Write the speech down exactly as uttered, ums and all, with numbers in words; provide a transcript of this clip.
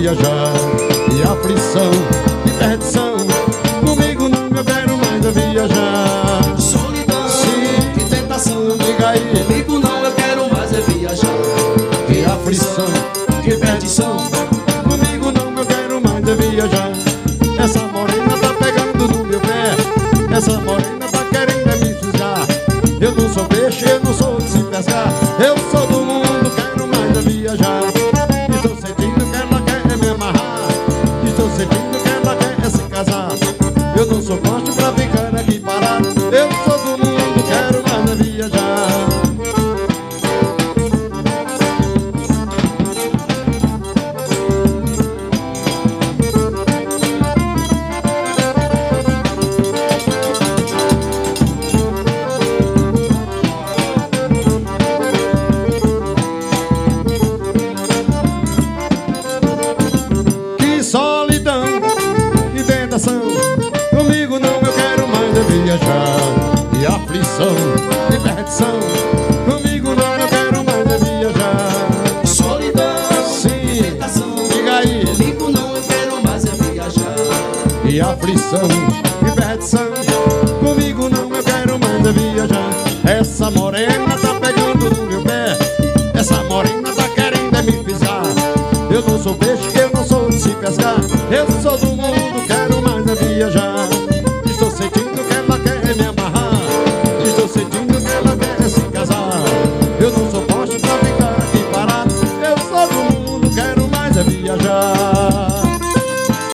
viajar. E aflição e perdição, comigo não eu quero mais é viajar. Solidão, sim, que tentação, diga aí. comigo não eu quero mais é viajar. Que aflição, que perdição, comigo não eu quero mais é viajar. Essa morena tá pegando no meu pé, essa morena tá querendo me fisgar. Eu não sou peixe, eu não sou de se pescar, eu sou do mundo, quero mais é viajar. Estou sentindo que ela quer me amarrar, estou sentindo que ela quer se casar. Eu não sou poste pra ficar aqui parado, eu sou do mundo, quero mais é viajar. Solidão e tentação, comigo não eu quero mais é viajar. E aflição e perdição, comigo não eu quero mais é viajar. solidão, sim, tentação, diga aí. comigo não eu quero mais é viajar. E aflição e perdição, comigo não eu quero mais é viajar. Essa morena tá pegando no meu pé, essa morena tá querendo é me pisar. Eu não sou peixe, eu não sou de se pescar, eu sou do mundo, quero mais é viajar. Estou sentindo que ela quer me amarrar, estou sentindo que ela quer se casar. Eu não sou poste pra ficar aqui parado, eu sou do mundo, quero mais é viajar.